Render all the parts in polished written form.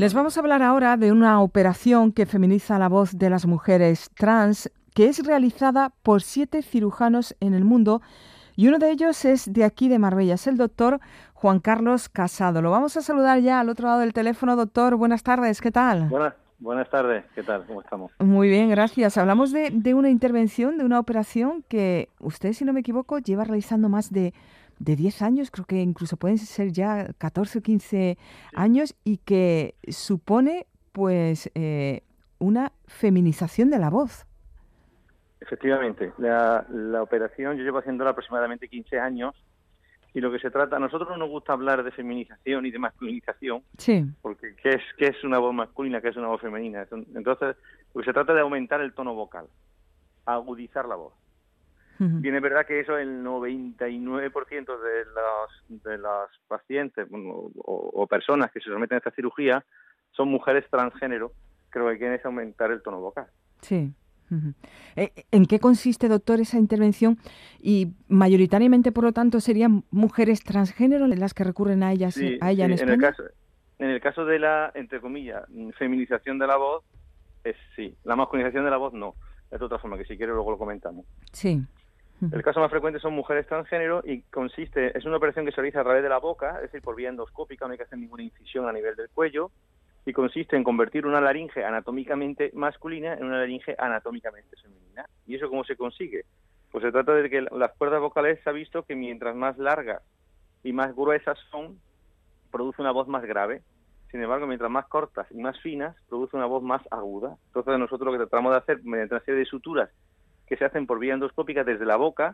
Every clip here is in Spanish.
Les vamos a hablar ahora de una operación que feminiza la voz de las mujeres trans, que es realizada por 7 cirujanos en el mundo, y uno de ellos es de aquí de Marbella, es el doctor Juan Carlos Casado. Lo vamos a saludar ya al otro lado del teléfono. Doctor, buenas tardes, ¿qué tal? Buenas tardes, ¿qué tal? ¿Cómo estamos? Muy bien, gracias. Hablamos de una intervención, de una operación que usted, si no me equivoco, lleva realizando más de 10 años, creo que incluso pueden ser ya 14 o 15 Sí. años, y que supone pues una feminización de la voz. Efectivamente, la operación yo llevo haciéndola aproximadamente 15 años y lo que se trata, a nosotros no nos gusta hablar de feminización y de masculinización, Sí. porque ¿qué es una voz masculina, qué es una voz femenina? Entonces, lo que se trata es de aumentar el tono vocal, agudizar la voz. Ujú. Bien, es verdad que eso el 99% de los pacientes o personas que se someten a esta cirugía son mujeres transgénero, que lo que quieren es aumentar el tono vocal. Sí. Ujú. ¿En qué consiste, doctor, esa intervención? Y mayoritariamente, por lo tanto, serían mujeres transgénero las que recurren a ellas, Sí, a ella sí, en España. en el caso de la, entre comillas, feminización de la voz, es sí. La masculinización de la voz no. Es de otra forma, que si quiere luego lo comentamos. Sí. El Ujú. caso más frecuente son mujeres transgénero y es una operación que se realiza a través de la boca, es decir, por vía endoscópica, no hay que hacer ninguna incisión a nivel del cuello, y consiste en convertir una laringe anatómicamente masculina en una laringe anatómicamente femenina. ¿Y eso cómo se consigue? Pues se trata de que las cuerdas vocales se ha visto que mientras más largas y más gruesas son, produce una voz más grave. Sin embargo, mientras más cortas y más finas, produce una voz más aguda. Entonces nosotros lo que tratamos de hacer, mediante una serie de suturas que se hacen por vía endoscópica desde la boca,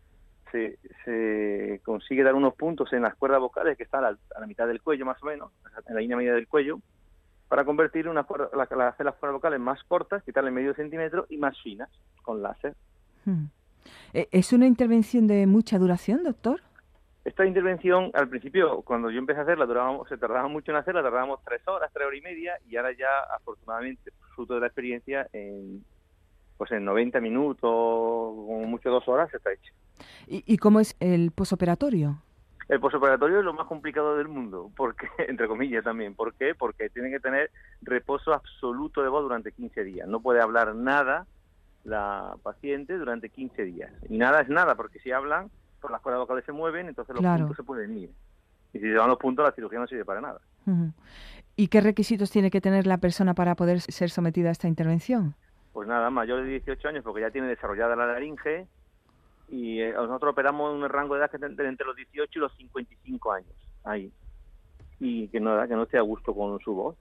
se consigue dar unos puntos en las cuerdas vocales que están a la mitad del cuello más o menos, en la línea media del cuello, para convertir hacer las cuerdas vocales más cortas, quitarle medio centímetro y más finas con láser. Ujú. ¿Es una intervención de mucha duración, doctor? Esta intervención, al principio, cuando yo empecé a hacerla, se tardaba mucho en hacerla, tardábamos 3 horas, 3 horas y media, y ahora ya, afortunadamente, fruto de la experiencia, en 90 minutos, como mucho 2 horas, está hecha. ¿Y cómo es el posoperatorio? El posoperatorio es lo más complicado del mundo, porque, entre comillas también. ¿Por qué? Porque tiene que tener reposo absoluto de voz durante 15 días. No puede hablar nada la paciente durante 15 días. Y nada es nada, porque si hablan, pues las cuerdas vocales se mueven, entonces los Claro. puntos se pueden ir. Y si se van los puntos, la cirugía no sirve para nada. Ujú. ¿Y qué requisitos tiene que tener la persona para poder ser sometida a esta intervención? Pues nada, mayor de 18 años, porque ya tiene desarrollada la laringe, y nosotros operamos en un rango de edad que entre los 18 y los 55 años, ahí. Y que no esté a gusto con su voz.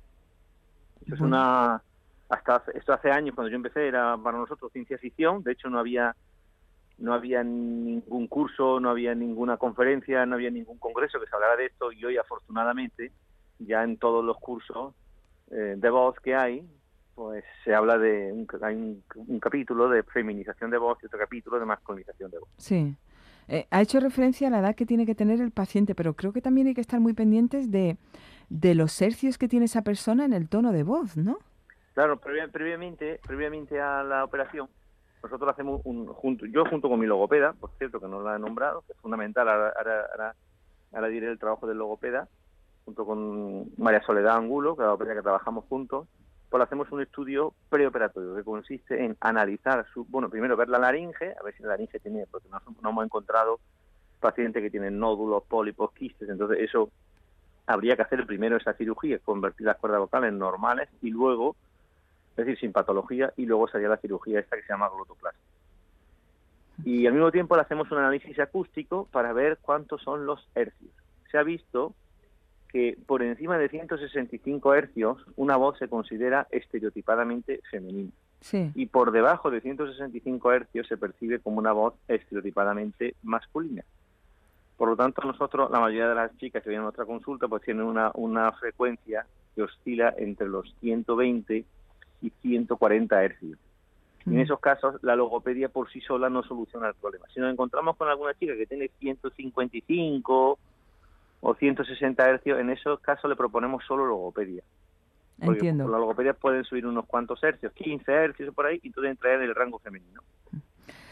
Eso es Bueno. esto hace años, cuando yo empecé, era para nosotros ciencia ficción. De hecho, no había ningún curso, no había ninguna conferencia, no había ningún congreso que se hablara de esto, y hoy, afortunadamente, ya en todos los cursos de voz que hay, pues se habla hay un capítulo de feminización de voz y otro capítulo de masculinización de voz. Sí. Ha hecho referencia a la edad que tiene que tener el paciente, pero creo que también hay que estar muy pendientes de los hercios que tiene esa persona en el tono de voz, ¿no? Claro, previamente a la operación, nosotros hacemos yo junto con mi logopeda, por cierto, que no la he nombrado, que es fundamental, ahora diré el trabajo del logopeda, junto con María Soledad Angulo, que es la logopeda que trabajamos juntos, pues hacemos un estudio preoperatorio que consiste en analizar, primero ver la laringe, a ver si la laringe tiene, porque no hemos encontrado pacientes que tienen nódulos, pólipos, quistes, entonces eso habría que hacer primero esa cirugía, convertir las cuerdas vocales normales y luego, es decir, sin patología, y luego sería la cirugía esta que se llama glotoplastia. Y al mismo tiempo le hacemos un análisis acústico para ver cuántos son los hercios. Se ha visto que por encima de 165 hercios una voz se considera estereotipadamente femenina, Sí. y por debajo de 165 hercios se percibe como una voz estereotipadamente masculina. Por lo tanto, nosotros, la mayoría de las chicas que vienen a nuestra consulta, pues tienen una frecuencia que oscila entre los 120 y 140 hercios. Y en Mm. esos casos, la logopedia por sí sola no soluciona el problema. Si nos encontramos con alguna chica que tiene 155 o 160 hercios, en esos casos le proponemos solo logopedia. Porque con Entiendo. la logopedia pueden subir unos cuantos hercios, 15 hercios por ahí, y entonces entrar en el rango femenino.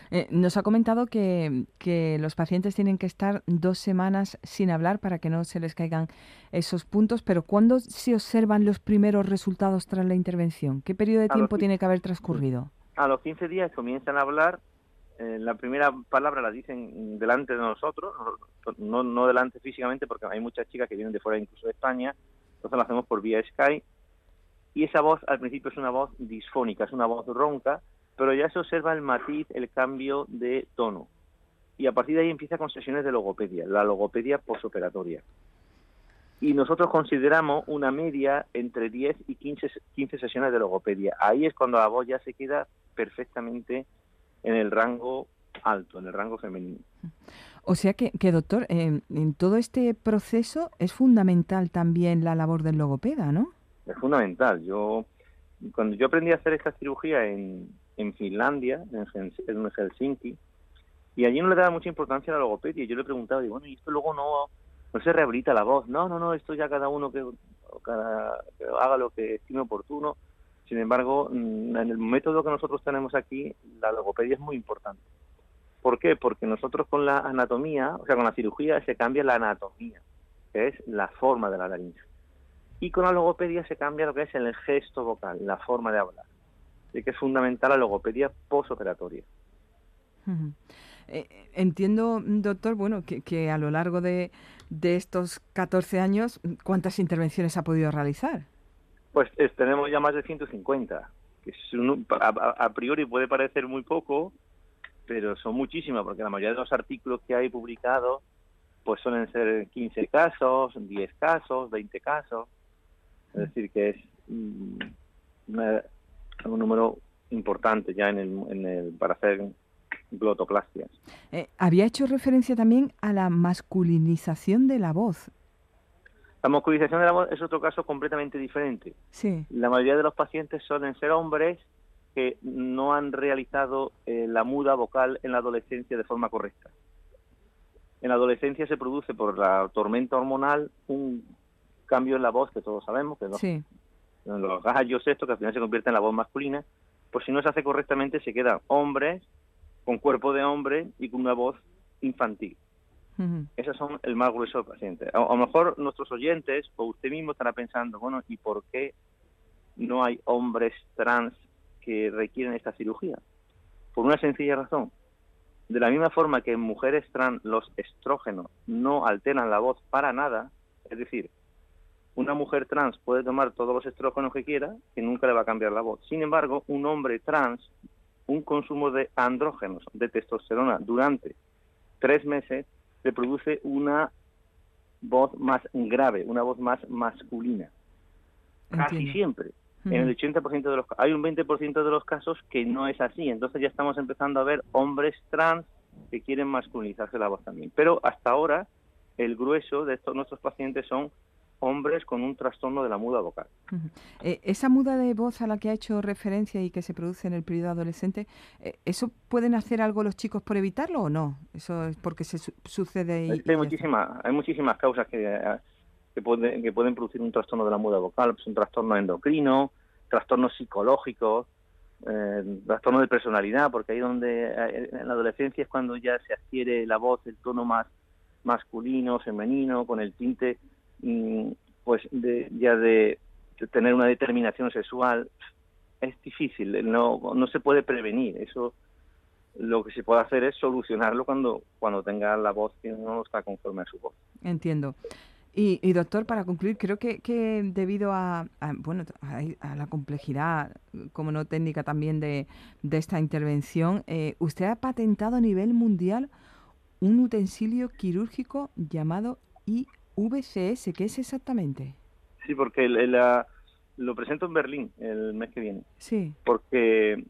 Nos ha comentado que los pacientes tienen que estar 2 semanas sin hablar para que no se les caigan esos puntos, pero ¿cuándo se observan los primeros resultados tras la intervención? ¿Qué periodo de A los, tiempo qui- tiene que haber transcurrido? a los 15 días comienzan a hablar. La primera palabra la dicen delante de nosotros, no delante físicamente, porque hay muchas chicas que vienen de fuera, incluso de España, entonces lo hacemos por vía Skype, y esa voz al principio es una voz disfónica, es una voz ronca, pero ya se observa el matiz, el cambio de tono. Y a partir de ahí empieza con sesiones de logopedia, la logopedia posoperatoria. Y nosotros consideramos una media entre 10 y 15 sesiones de logopedia. Ahí es cuando la voz ya se queda perfectamente en el rango alto, en el rango femenino. O sea que doctor, en todo este proceso es fundamental también la labor del logopeda, ¿no? Es fundamental. Cuando yo aprendí a hacer esta cirugía en Finlandia, en Helsinki, y allí no le daba mucha importancia a la logopedia. Yo le preguntaba, digo, bueno, ¿y esto luego no se rehabilita la voz? No, esto ya cada uno que haga lo que estime oportuno. Sin embargo, en el método que nosotros tenemos aquí, la logopedia es muy importante. ¿Por qué? Porque nosotros con la anatomía, o sea, con la cirugía se cambia la anatomía, que es la forma de la laringe. Y con la logopedia se cambia lo que es el gesto vocal, la forma de hablar. Así que es fundamental la logopedia posoperatoria. Ujú. Entiendo, doctor, bueno, que a lo largo de estos 14 años, ¿cuántas intervenciones ha podido realizar? Pues tenemos ya más de 150, que a priori puede parecer muy poco, pero son muchísimas, porque la mayoría de los artículos que hay publicados pues suelen ser 15 casos, 10 casos, 20 casos. Es decir, que es un número importante ya para hacer glotoplastias. Había hecho referencia también a la masculinización de la voz. La muscularización de la voz es otro caso completamente diferente. Sí. La mayoría de los pacientes suelen ser hombres que no han realizado la muda vocal en la adolescencia de forma correcta. En la adolescencia se produce por la tormenta hormonal un cambio en la voz, que todos sabemos, que Sí. los gallos estos, que al final se convierte en la voz masculina, pues si no se hace correctamente se quedan hombres con cuerpo de hombre y con una voz infantil. Uh-huh. Esos son el más grueso del paciente. A lo mejor nuestros oyentes o usted mismo estará pensando, bueno, ¿y por qué no hay hombres trans que requieren esta cirugía? Por una sencilla razón. De la misma forma que en mujeres trans los estrógenos no alteran la voz para nada, es decir, una mujer trans puede tomar todos los estrógenos que quiera, que nunca le va a cambiar la voz. Sin embargo, un hombre trans, un consumo de andrógenos, de testosterona, durante 3 meses, le produce una voz más grave, una voz más masculina. Casi Entiendo. siempre. En el 80% de los casos. Hay un 20% de los casos que no es así. Entonces ya estamos empezando a ver hombres trans que quieren masculinizarse la voz también. Pero hasta ahora, el grueso de nuestros pacientes son hombres con un trastorno de la muda vocal. Uh-huh. Esa muda de voz a la que ha hecho referencia y que se produce en el periodo adolescente, ¿eso pueden hacer algo los chicos por evitarlo o no? ¿Eso es porque sucede y hay muchísimas causas que pueden producir un trastorno de la muda vocal. Pues un trastorno endocrino, trastornos psicológicos, trastorno de personalidad, porque ahí donde en la adolescencia es cuando ya se adquiere la voz, el tono más masculino, femenino, con el tinte pues de tener una determinación sexual. Es difícil, no se puede prevenir. Eso lo que se puede hacer es solucionarlo cuando tenga la voz que no está conforme a su voz. Entiendo. Y doctor, para concluir, creo que debido a la complejidad, como no técnica también de esta intervención, usted ha patentado a nivel mundial un utensilio quirúrgico llamado IVCS. ¿Qué es exactamente? Sí, porque lo presento en Berlín el mes que viene. Sí. Porque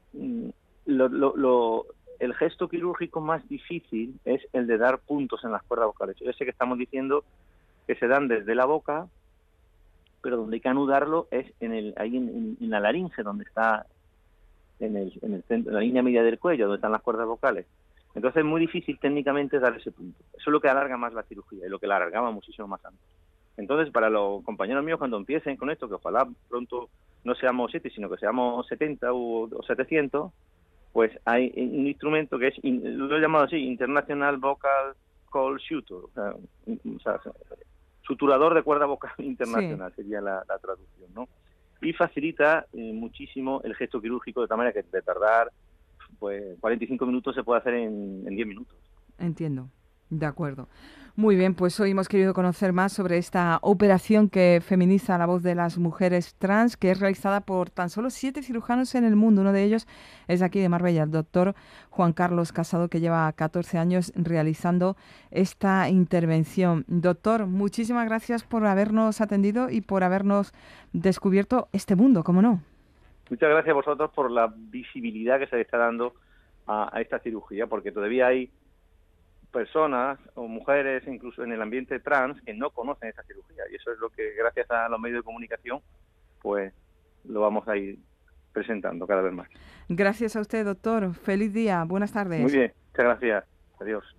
el gesto quirúrgico más difícil es el de dar puntos en las cuerdas vocales. Yo sé que estamos diciendo que se dan desde la boca, pero donde hay que anudarlo es ahí en la laringe, donde está en el centro, en la línea media del cuello, donde están las cuerdas vocales. Entonces es muy difícil técnicamente dar ese punto. Eso es lo que alarga más la cirugía y lo que la alargaba muchísimo más antes. Entonces, para los compañeros míos, cuando empiecen con esto, que ojalá pronto no seamos 7, sino que seamos 70 o 700, pues hay un instrumento que es, lo he llamado así, International Vocal Cord Suture, o sea, suturador de cuerda vocal Sí, internacional sería la traducción, ¿no? Y facilita muchísimo el gesto quirúrgico, de tal manera que de tardar pues 45 minutos se puede hacer en 10 minutos. entiendo. De acuerdo. Muy bien, pues hoy hemos querido conocer más sobre esta operación que feminiza la voz de las mujeres trans, que es realizada por tan solo 7 cirujanos en el mundo. Uno de ellos es de aquí de Marbella, el doctor Juan Carlos Casado, que lleva 14 años realizando esta intervención. Doctor, muchísimas gracias por habernos atendido y por habernos descubierto este mundo, ¿cómo no? Muchas gracias a vosotros por la visibilidad que se le está dando a esta cirugía, porque todavía hay personas o mujeres, incluso en el ambiente trans, que no conocen esta cirugía. Y eso es lo que, gracias a los medios de comunicación, pues lo vamos a ir presentando cada vez más. Gracias a usted, doctor. Feliz día. Buenas Muy tardes. bien, muchas gracias. Adiós.